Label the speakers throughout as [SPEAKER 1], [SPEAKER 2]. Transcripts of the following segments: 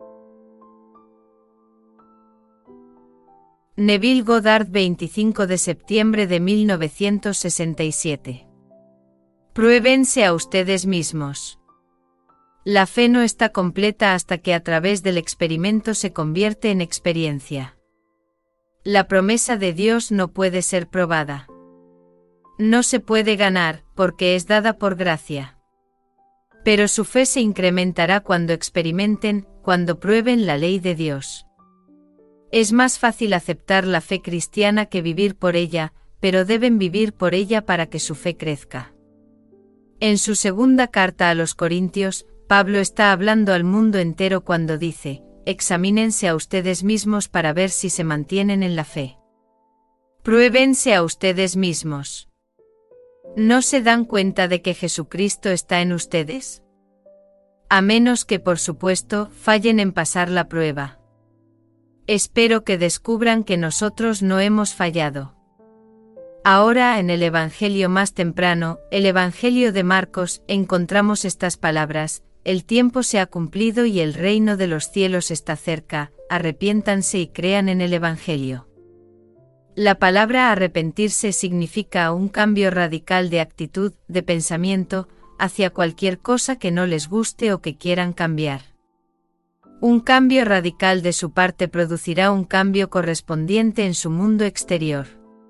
[SPEAKER 1] Neville Goddard, 25 de septiembre de 1967. Pruébense a ustedes mismos. La fe no está completa hasta que a través del experimento se convierte en experiencia. La promesa de Dios no puede ser probada. No se puede ganar, porque es dada por gracia. Pero su fe se incrementará cuando experimenten, cuando prueben la ley de Dios. Es más fácil aceptar la fe cristiana que vivir por ella, pero deben vivir por ella para que su fe crezca. En su segunda carta a los Corintios, Pablo está hablando al mundo entero cuando dice: examínense a ustedes mismos para ver si se mantienen en la fe. Pruébense a ustedes mismos. ¿No se dan cuenta de que Jesucristo está en ustedes? A menos que, por supuesto, fallen en pasar la prueba. Espero que descubran que nosotros no hemos fallado. Ahora, en el Evangelio más temprano, el Evangelio de Marcos, encontramos estas palabras: el tiempo se ha cumplido y el reino de los cielos está cerca, arrepiéntanse y crean en el Evangelio. La palabra arrepentirse significa un cambio radical de actitud, de pensamiento, hacia cualquier cosa que no les guste o que quieran cambiar. Un cambio radical de su parte producirá un cambio correspondiente en su mundo exterior.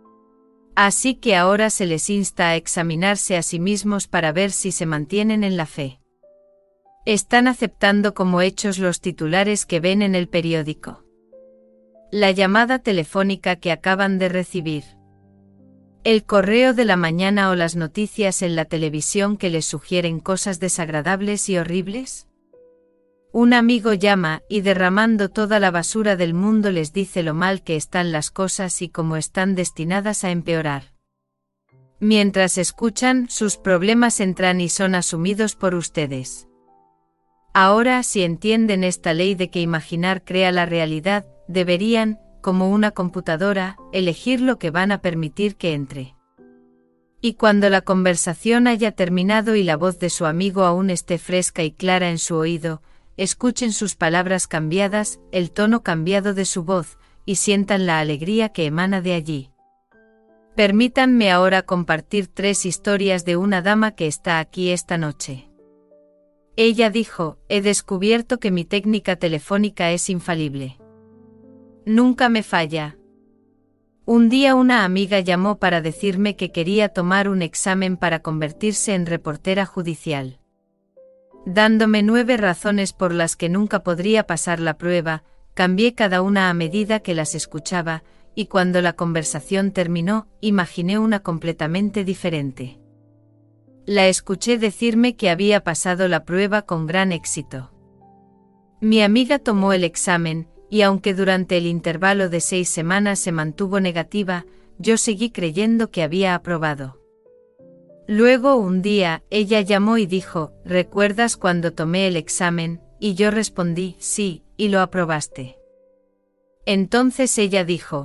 [SPEAKER 1] Así que ahora se les insta a examinarse a sí mismos para ver si se mantienen en la fe. Están aceptando como hechos los titulares que ven en el periódico. La llamada telefónica que acaban de recibir. El correo de la mañana o las noticias en la televisión que les sugieren cosas desagradables y horribles. Un amigo llama y derramando toda la basura del mundo les dice lo mal que están las cosas y cómo están destinadas a empeorar. Mientras escuchan, sus problemas entran y son asumidos por ustedes. Ahora, si entienden esta ley de que imaginar crea la realidad, deberían, como una computadora, elegir lo que van a permitir que entre. Y cuando la conversación haya terminado y la voz de su amigo aún esté fresca y clara en su oído, escuchen sus palabras cambiadas, el tono cambiado de su voz, y sientan la alegría que emana de allí. Permítanme ahora compartir 3 historias de una dama que está aquí esta noche. Ella dijo: he descubierto que mi técnica telefónica es infalible. Nunca me falla. Un día una amiga llamó para decirme que quería tomar un examen para convertirse en reportera judicial. Dándome 9 razones por las que nunca podría pasar la prueba, cambié cada una a medida que las escuchaba, y cuando la conversación terminó, imaginé una completamente diferente. La escuché decirme que había pasado la prueba con gran éxito. Mi amiga tomó el examen, y aunque durante el intervalo de 6 semanas se mantuvo negativa, yo seguí creyendo que había aprobado. Luego un día, ella llamó y dijo: ¿recuerdas cuando tomé el examen? Y yo respondí: sí, y lo aprobaste. Entonces ella dijo: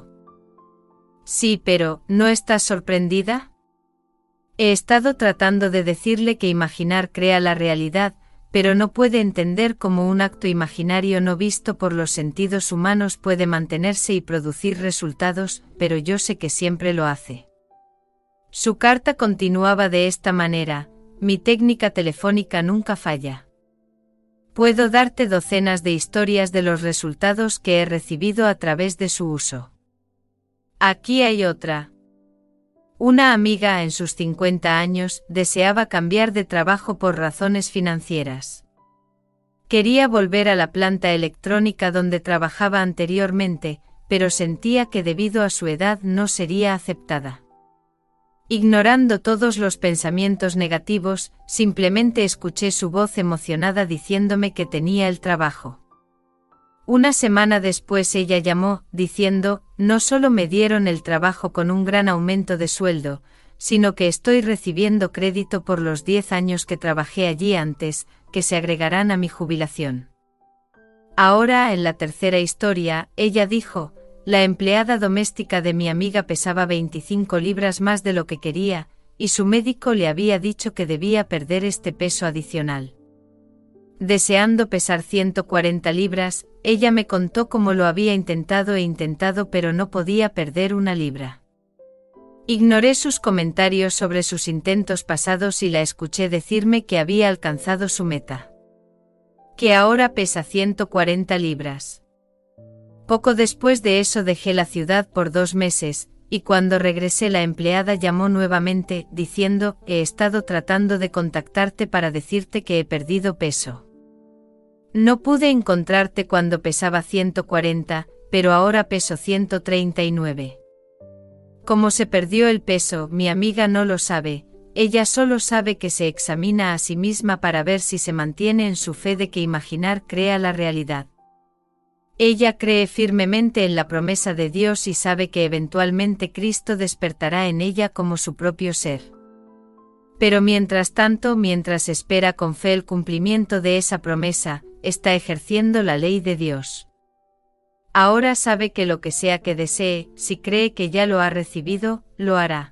[SPEAKER 1] sí, pero, ¿no estás sorprendida? He estado tratando de decirle que imaginar crea la realidad, pero no puede entender cómo un acto imaginario no visto por los sentidos humanos puede mantenerse y producir resultados, pero yo sé que siempre lo hace. Su carta continuaba de esta manera: mi técnica telefónica nunca falla. Puedo darte docenas de historias de los resultados que he recibido a través de su uso. Aquí hay otra. Una amiga en sus 50 años deseaba cambiar de trabajo por razones financieras. Quería volver a la planta electrónica donde trabajaba anteriormente, pero sentía que debido a su edad no sería aceptada. Ignorando todos los pensamientos negativos, simplemente escuché su voz emocionada diciéndome que tenía el trabajo. Una semana después ella llamó, diciendo: no solo me dieron el trabajo con un gran aumento de sueldo, sino que estoy recibiendo crédito por los 10 años que trabajé allí antes, que se agregarán a mi jubilación. Ahora, en la tercera historia, ella dijo: la empleada doméstica de mi amiga pesaba 25 libras más de lo que quería, y su médico le había dicho que debía perder este peso adicional. Deseando pesar 140 libras, ella me contó cómo lo había intentado pero no podía perder 1 libra. Ignoré sus comentarios sobre sus intentos pasados y la escuché decirme que había alcanzado su meta. Que ahora pesa 140 libras. Poco después de eso dejé la ciudad por 2 meses, y cuando regresé la empleada llamó nuevamente, diciendo, he estado tratando de contactarte para decirte que he perdido peso. No pude encontrarte cuando pesaba 140, pero ahora peso 139. Como se perdió el peso, mi amiga no lo sabe, ella solo sabe que se examina a sí misma para ver si se mantiene en su fe de que imaginar crea la realidad. Ella cree firmemente en la promesa de Dios y sabe que eventualmente Cristo despertará en ella como su propio ser. Pero mientras tanto, mientras espera con fe el cumplimiento de esa promesa, está ejerciendo la ley de Dios. Ahora sabe que lo que sea que desee, si cree que ya lo ha recibido, lo hará.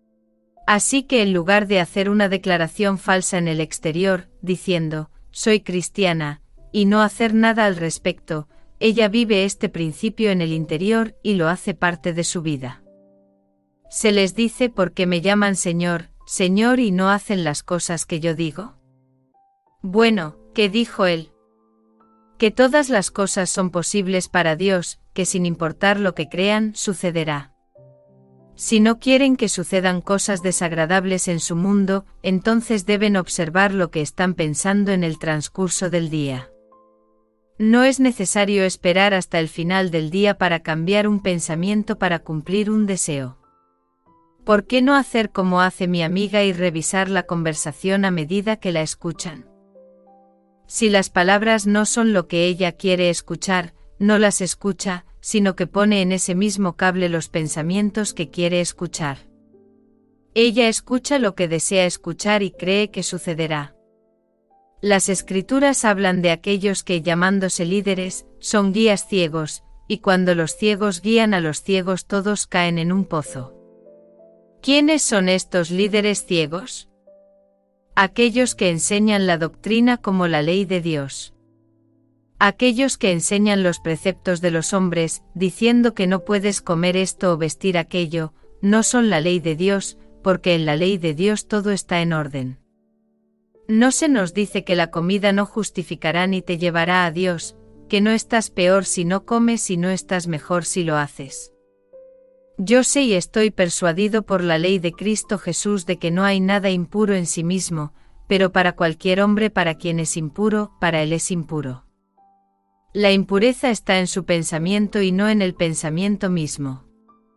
[SPEAKER 1] Así que en lugar de hacer una declaración falsa en el exterior, diciendo, soy cristiana, y no hacer nada al respecto, ella vive este principio en el interior y lo hace parte de su vida. Se les dice ¿por qué me llaman Señor, Señor y no hacen las cosas que yo digo? Bueno, ¿qué dijo él? Que todas las cosas son posibles para Dios, que sin importar lo que crean, sucederá. Si no quieren que sucedan cosas desagradables en su mundo, entonces deben observar lo que están pensando en el transcurso del día. No es necesario esperar hasta el final del día para cambiar un pensamiento para cumplir un deseo. ¿Por qué no hacer como hace mi amiga y revisar la conversación a medida que la escuchan? Si las palabras no son lo que ella quiere escuchar, no las escucha, sino que pone en ese mismo cable los pensamientos que quiere escuchar. Ella escucha lo que desea escuchar y cree que sucederá. Las escrituras hablan de aquellos que, llamándose líderes, son guías ciegos, y cuando los ciegos guían a los ciegos todos caen en un pozo. ¿Quiénes son estos líderes ciegos? Aquellos que enseñan la doctrina como la ley de Dios. Aquellos que enseñan los preceptos de los hombres, diciendo que no puedes comer esto o vestir aquello, no son la ley de Dios, porque en la ley de Dios todo está en orden. No se nos dice que la comida no justificará ni te llevará a Dios, que no estás peor si no comes y no estás mejor si lo haces. Yo sé y estoy persuadido por la ley de Cristo Jesús de que no hay nada impuro en sí mismo, pero para cualquier hombre para quien es impuro, para él es impuro. La impureza está en su pensamiento y no en el pensamiento mismo.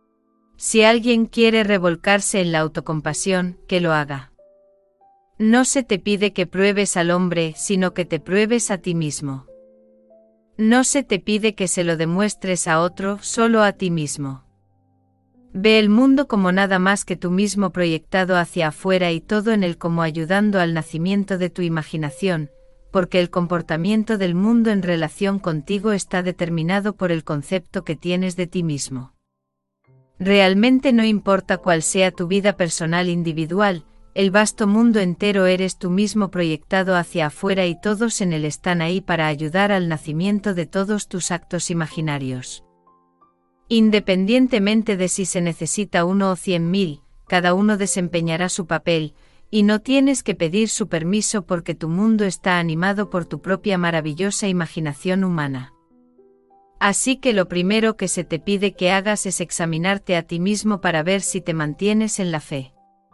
[SPEAKER 1] Si alguien quiere revolcarse en la autocompasión, que lo haga. No se te pide que pruebes al hombre, sino que te pruebes a ti mismo. No se te pide que se lo demuestres a otro, solo a ti mismo. Ve el mundo como nada más que tú mismo proyectado hacia afuera y todo en él como ayudando al nacimiento de tu imaginación, porque el comportamiento del mundo en relación contigo está determinado por el concepto que tienes de ti mismo. Realmente no importa cuál sea tu vida personal individual, el vasto mundo entero eres tú mismo proyectado hacia afuera y todos en él están ahí para ayudar al nacimiento de todos tus actos imaginarios. Independientemente de si se necesita 1 o 100.000, cada uno desempeñará su papel, y no tienes que pedir su permiso porque tu mundo está animado por tu propia maravillosa imaginación humana. Así que lo primero que se te pide que hagas es examinarte a ti mismo para ver si te mantienes en la fe.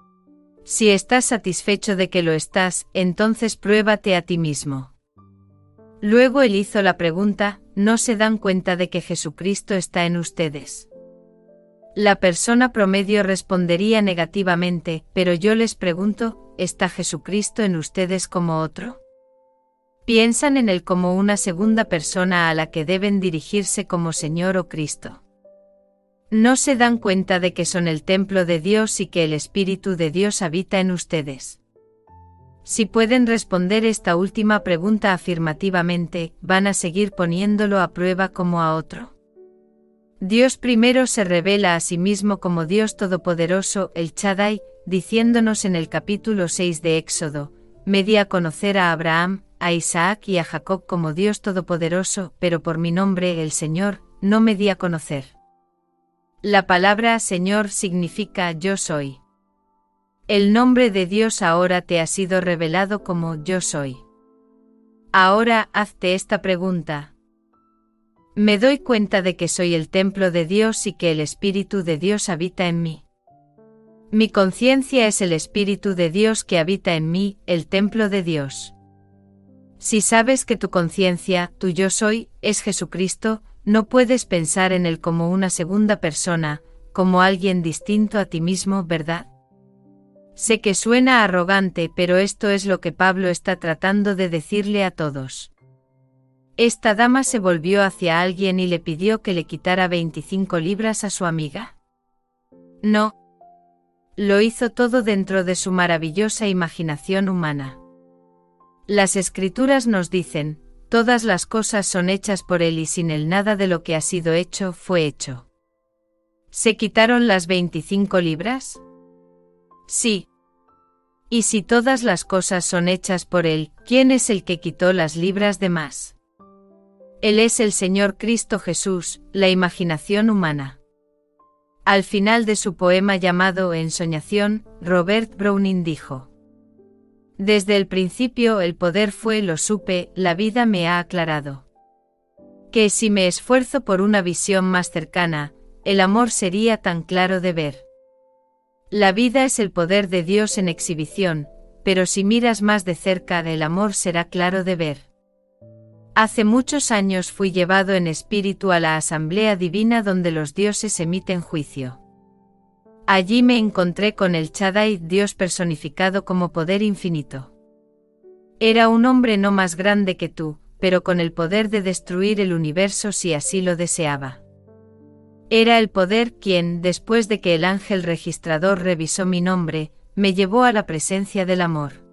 [SPEAKER 1] Si estás satisfecho de que lo estás, entonces pruébate a ti mismo. Luego él hizo la pregunta, ¿no se dan cuenta de que Jesucristo está en ustedes? La persona promedio respondería negativamente, pero yo les pregunto, ¿está Jesucristo en ustedes como otro? ¿Piensan en él como una segunda persona a la que deben dirigirse como Señor o Cristo? ¿No se dan cuenta de que son el templo de Dios y que el Espíritu de Dios habita en ustedes? Si pueden responder esta última pregunta afirmativamente, van a seguir poniéndolo a prueba como a otro. Dios primero se revela a sí mismo como Dios Todopoderoso, el Shaddai, diciéndonos en el capítulo 6 de Éxodo, me di a conocer a Abraham, a Isaac y a Jacob como Dios Todopoderoso, pero por mi nombre, el Señor, no me di a conocer. La palabra Señor significa yo soy. El nombre de Dios ahora te ha sido revelado como yo soy. Ahora hazte esta pregunta. ¿Me doy cuenta de que soy el templo de Dios y que el Espíritu de Dios habita en mí? Mi conciencia es el Espíritu de Dios que habita en mí, el templo de Dios. Si sabes que tu conciencia, tu yo soy, es Jesucristo, no puedes pensar en él como una segunda persona, como alguien distinto a ti mismo, ¿verdad? Sé que suena arrogante, pero esto es lo que Pablo está tratando de decirle a todos. Esta dama se volvió hacia alguien y le pidió que le quitara 25 libras a su amiga. No. Lo hizo todo dentro de su maravillosa imaginación humana. Las Escrituras nos dicen, todas las cosas son hechas por él y sin él nada de lo que ha sido hecho fue hecho. ¿Se quitaron las 25 libras? Sí. Y si todas las cosas son hechas por él, ¿quién es el que quitó las libras de más? Él es el Señor Cristo Jesús, la imaginación humana. Al final de su poema llamado Ensoñación, Robert Browning dijo: desde el principio el poder fue, lo supe, la vida me ha aclarado. Que si me esfuerzo por una visión más cercana, el amor sería tan claro de ver. La vida es el poder de Dios en exhibición, pero si miras más de cerca, el amor será claro de ver. Hace muchos años fui llevado en espíritu a la asamblea divina donde los dioses emiten juicio. Allí me encontré con el Shaddai, Dios personificado como poder infinito. Era un hombre no más grande que tú, pero con el poder de destruir el universo si así lo deseaba. Era el poder quien, después de que el ángel registrador revisó mi nombre, me llevó a la presencia del amor.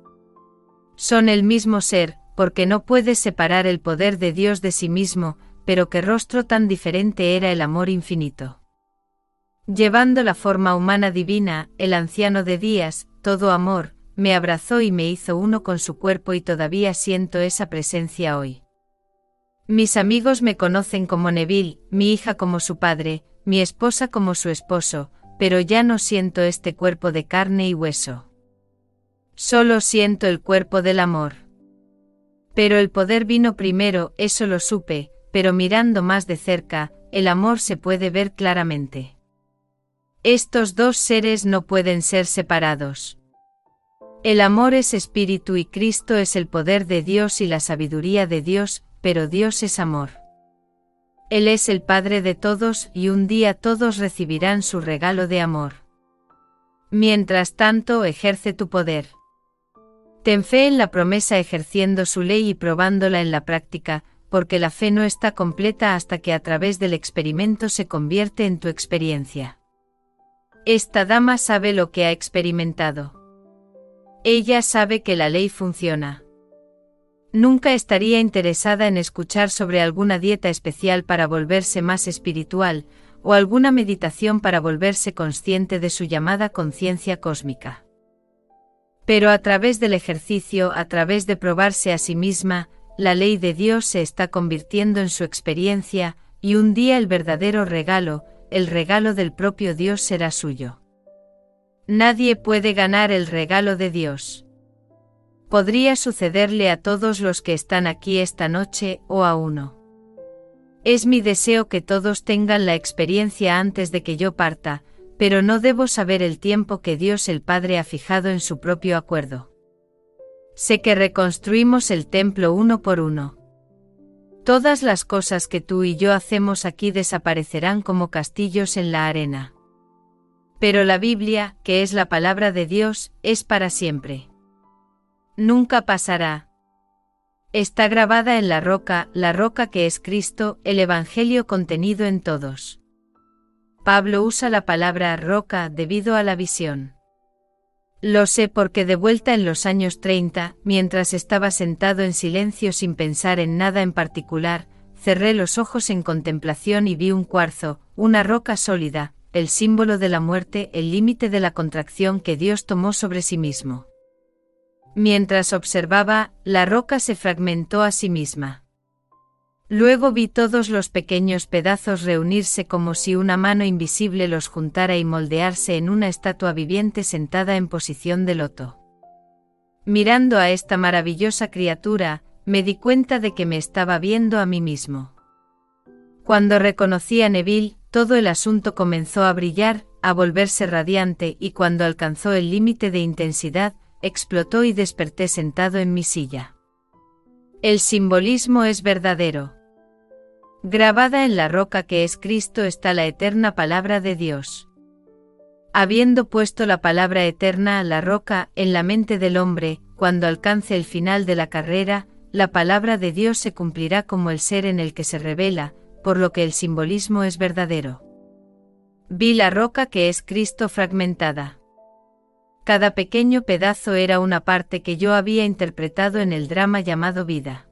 [SPEAKER 1] Son el mismo ser, porque no puedes separar el poder de Dios de sí mismo, pero qué rostro tan diferente era el amor infinito. Llevando la forma humana divina, el anciano de días, todo amor, me abrazó y me hizo uno con su cuerpo y todavía siento esa presencia hoy. Mis amigos me conocen como Neville, mi hija como su padre, mi esposa como su esposo, pero ya no siento este cuerpo de carne y hueso. Solo siento el cuerpo del amor. Pero el poder vino primero, eso lo supe, pero mirando más de cerca, el amor se puede ver claramente. Estos dos seres no pueden ser separados. El amor es espíritu y Cristo es el poder de Dios y la sabiduría de Dios, pero Dios es amor. Él es el Padre de todos y un día todos recibirán su regalo de amor. Mientras tanto, ejerce tu poder. Ten fe en la promesa ejerciendo su ley y probándola en la práctica, porque la fe no está completa hasta que a través del experimento se convierte en tu experiencia. Esta dama sabe lo que ha experimentado. Ella sabe que la ley funciona. Nunca estaría interesada en escuchar sobre alguna dieta especial para volverse más espiritual, o alguna meditación para volverse consciente de su llamada conciencia cósmica. Pero a través del ejercicio, a través de probarse a sí misma, la ley de Dios se está convirtiendo en su experiencia, y un día el verdadero regalo, el regalo del propio Dios será suyo. Nadie puede ganar el regalo de Dios. Podría sucederle a todos los que están aquí esta noche o a uno. Es mi deseo que todos tengan la experiencia antes de que yo parta, pero no debo saber el tiempo que Dios el Padre ha fijado en su propio acuerdo. Sé que reconstruimos el templo uno por uno. Todas las cosas que tú y yo hacemos aquí desaparecerán como castillos en la arena. Pero la Biblia, que es la palabra de Dios, es para siempre. Nunca pasará. Está grabada en la roca que es Cristo, el Evangelio contenido en todos. Pablo usa la palabra roca debido a la visión. Lo sé porque de vuelta en los años 30, mientras estaba sentado en silencio sin pensar en nada en particular, cerré los ojos en contemplación y vi un cuarzo, una roca sólida, el símbolo de la muerte, el límite de la contracción que Dios tomó sobre sí mismo. Mientras observaba, la roca se fragmentó a sí misma. Luego vi todos los pequeños pedazos reunirse como si una mano invisible los juntara y moldearse en una estatua viviente sentada en posición de loto. Mirando a esta maravillosa criatura, me di cuenta de que me estaba viendo a mí mismo. Cuando reconocí a Neville, todo el asunto comenzó a brillar, a volverse radiante y cuando alcanzó el límite de intensidad, explotó y desperté sentado en mi silla. El simbolismo es verdadero. Grabada en la roca que es Cristo está la eterna palabra de Dios. Habiendo puesto la palabra eterna a la roca en la mente del hombre, cuando alcance el final de la carrera, la palabra de Dios se cumplirá como el ser en el que se revela, por lo que el simbolismo es verdadero. Vi la roca que es Cristo fragmentada. Cada pequeño pedazo era una parte que yo había interpretado en el drama llamado vida.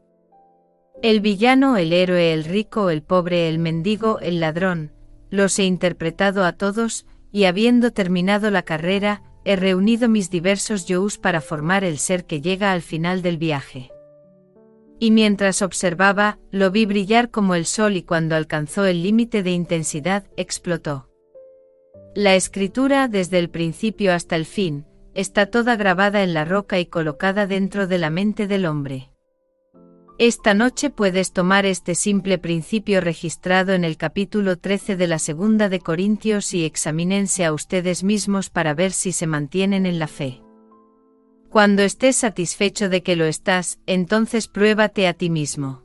[SPEAKER 1] El villano, el héroe, el rico, el pobre, el mendigo, el ladrón, los he interpretado a todos, y habiendo terminado la carrera, he reunido mis diversos yous para formar el ser que llega al final del viaje. Y mientras observaba, lo vi brillar como el sol y cuando alcanzó el límite de intensidad, explotó. La escritura, desde el principio hasta el fin, está toda grabada en la roca y colocada dentro de la mente del hombre. Esta noche puedes tomar este simple principio registrado en el capítulo 13 de la Segunda de Corintios y examínense a ustedes mismos para ver si se mantienen en la fe. Cuando estés satisfecho de que lo estás, entonces pruébate a ti mismo.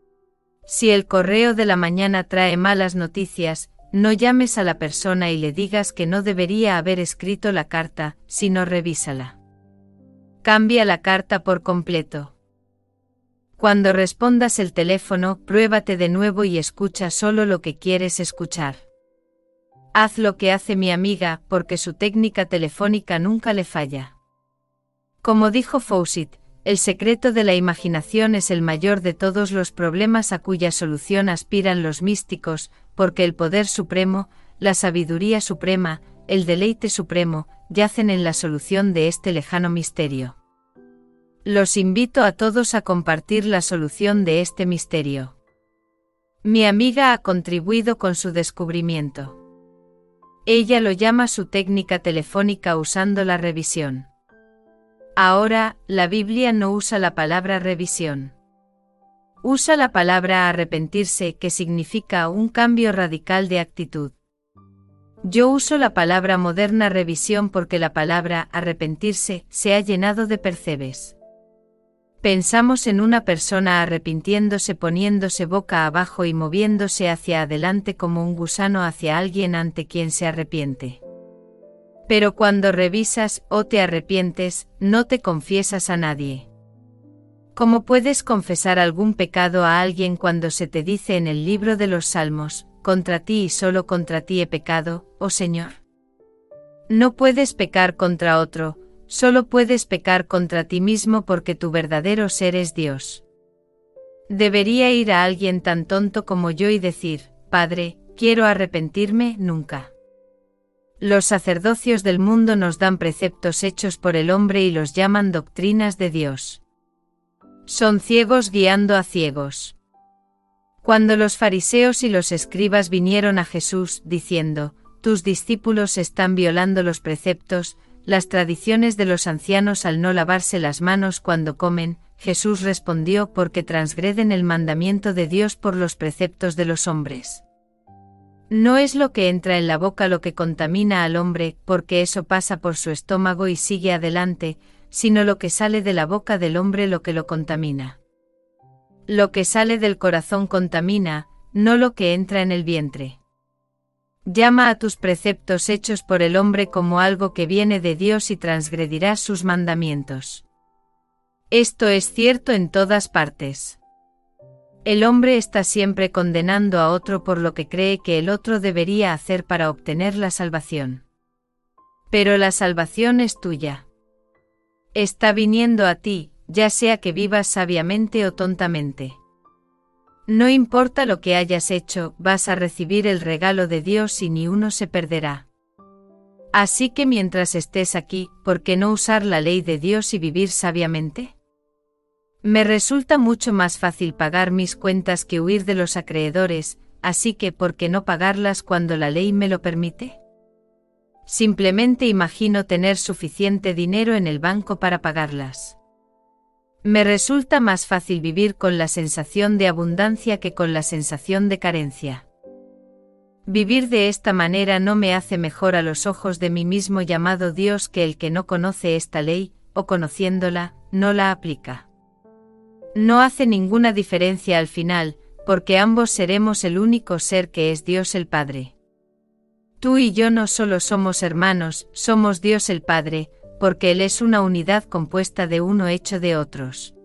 [SPEAKER 1] Si el correo de la mañana trae malas noticias, no llames a la persona y le digas que no debería haber escrito la carta, sino revísala. Cambia la carta por completo. Cuando respondas el teléfono, pruébate de nuevo y escucha solo lo que quieres escuchar. Haz lo que hace mi amiga, porque su técnica telefónica nunca le falla. Como dijo Fawcett, el secreto de la imaginación es el mayor de todos los problemas a cuya solución aspiran los místicos, porque el poder supremo, la sabiduría suprema, el deleite supremo, yacen en la solución de este lejano misterio. Los invito a todos a compartir la solución de este misterio. Mi amiga ha contribuido con su descubrimiento. Ella lo llama su técnica telefónica usando la revisión. Ahora, la Biblia no usa la palabra revisión. Usa la palabra arrepentirse, que significa un cambio radical de actitud. Yo uso la palabra moderna revisión porque la palabra arrepentirse se ha llenado de percebes. Pensamos en una persona arrepintiéndose poniéndose boca abajo y moviéndose hacia adelante como un gusano hacia alguien ante quien se arrepiente. Pero cuando revisas o te arrepientes, no te confiesas a nadie. ¿Cómo puedes confesar algún pecado a alguien cuando se te dice en el libro de los Salmos, contra ti y solo contra ti he pecado, oh Señor? No puedes pecar contra otro, solo puedes pecar contra ti mismo porque tu verdadero ser es Dios. ¿Debería ir a alguien tan tonto como yo y decir, Padre, quiero arrepentirme? Nunca. Los sacerdocios del mundo nos dan preceptos hechos por el hombre y los llaman doctrinas de Dios. Son ciegos guiando a ciegos. Cuando los fariseos y los escribas vinieron a Jesús, diciendo, tus discípulos están violando los preceptos, las tradiciones de los ancianos al no lavarse las manos cuando comen, Jesús respondió porque transgreden el mandamiento de Dios por los preceptos de los hombres. No es lo que entra en la boca lo que contamina al hombre, porque eso pasa por su estómago y sigue adelante, sino lo que sale de la boca del hombre lo que lo contamina. Lo que sale del corazón contamina, no lo que entra en el vientre. Llama a tus preceptos hechos por el hombre como algo que viene de Dios y transgredirás sus mandamientos. Esto es cierto en todas partes. El hombre está siempre condenando a otro por lo que cree que el otro debería hacer para obtener la salvación. Pero la salvación es tuya. Está viniendo a ti, ya sea que vivas sabiamente o tontamente. No importa lo que hayas hecho, vas a recibir el regalo de Dios y ni uno se perderá. Así que mientras estés aquí, ¿por qué no usar la ley de Dios y vivir sabiamente? Me resulta mucho más fácil pagar mis cuentas que huir de los acreedores, así que ¿por qué no pagarlas cuando la ley me lo permite? Simplemente imagino tener suficiente dinero en el banco para pagarlas. Me resulta más fácil vivir con la sensación de abundancia que con la sensación de carencia. Vivir de esta manera no me hace mejor a los ojos de mí mismo llamado Dios que el que no conoce esta ley, o conociéndola, no la aplica. No hace ninguna diferencia al final, porque ambos seremos el único ser que es Dios el Padre. Tú y yo no solo somos hermanos, somos Dios el Padre, porque Él es una unidad compuesta de uno hecho de otros.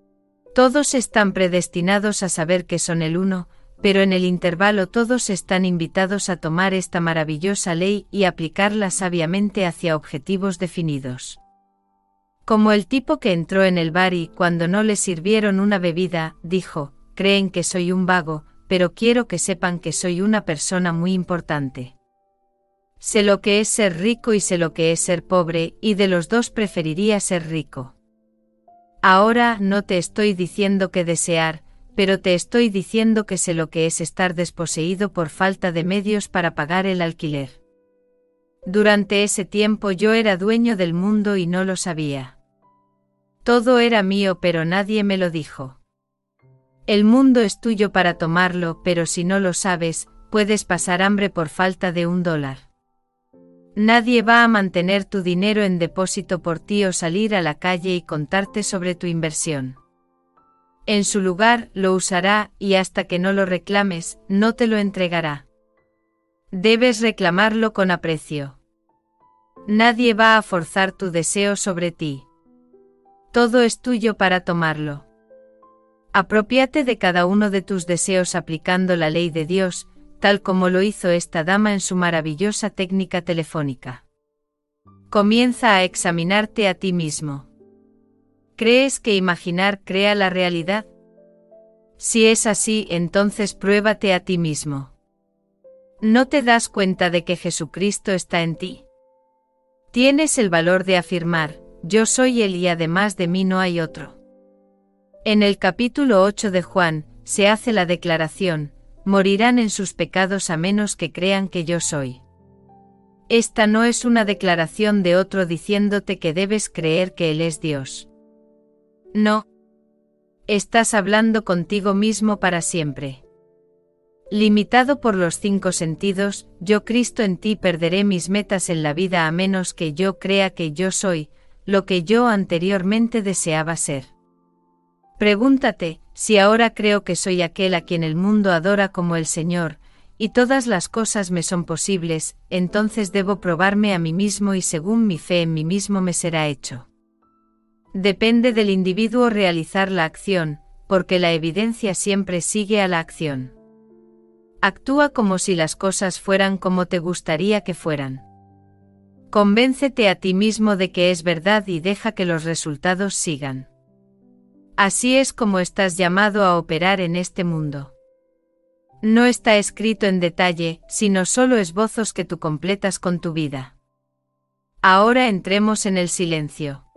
[SPEAKER 1] Todos están predestinados a saber que son el uno, pero en el intervalo todos están invitados a tomar esta maravillosa ley y aplicarla sabiamente hacia objetivos definidos. Como el tipo que entró en el bar y, cuando no le sirvieron una bebida, dijo, creen que soy un vago, pero quiero que sepan que soy una persona muy importante. Sé lo que es ser rico y sé lo que es ser pobre, y de los dos preferiría ser rico. Ahora no te estoy diciendo que desear, pero te estoy diciendo que sé lo que es estar desposeído por falta de medios para pagar el alquiler. Durante ese tiempo yo era dueño del mundo y no lo sabía. Todo era mío pero nadie me lo dijo. El mundo es tuyo para tomarlo, pero si no lo sabes, puedes pasar hambre por falta de $1. Nadie va a mantener tu dinero en depósito por ti o salir a la calle y contarte sobre tu inversión. En su lugar, lo usará y hasta que no lo reclames, no te lo entregará. Debes reclamarlo con aprecio. Nadie va a forzar tu deseo sobre ti. Todo es tuyo para tomarlo. Apropiate de cada uno de tus deseos aplicando la ley de Dios, tal como lo hizo esta dama en su maravillosa técnica telefónica. Comienza a examinarte a ti mismo. ¿Crees que imaginar crea la realidad? Si es así, entonces pruébate a ti mismo. ¿No te das cuenta de que Jesucristo está en ti? Tienes el valor de afirmar, yo soy Él y además de mí no hay otro. En el capítulo 8 de Juan, se hace la declaración, morirán en sus pecados a menos que crean que yo soy. Esta no es una declaración de otro diciéndote que debes creer que Él es Dios. No. Estás hablando contigo mismo para siempre. Limitado por los 5 sentidos, yo Cristo en ti perderé mis metas en la vida a menos que yo crea que yo soy, lo que yo anteriormente deseaba ser. Pregúntate, si ahora creo que soy aquel a quien el mundo adora como el Señor, y todas las cosas me son posibles, entonces debo probarme a mí mismo y según mi fe en mí mismo me será hecho. Depende del individuo realizar la acción, porque la evidencia siempre sigue a la acción. Actúa como si las cosas fueran como te gustaría que fueran. Convéncete a ti mismo de que es verdad y deja que los resultados sigan. Así es como estás llamado a operar en este mundo. No está escrito en detalle, sino solo esbozos que tú completas con tu vida. Ahora entremos en el silencio.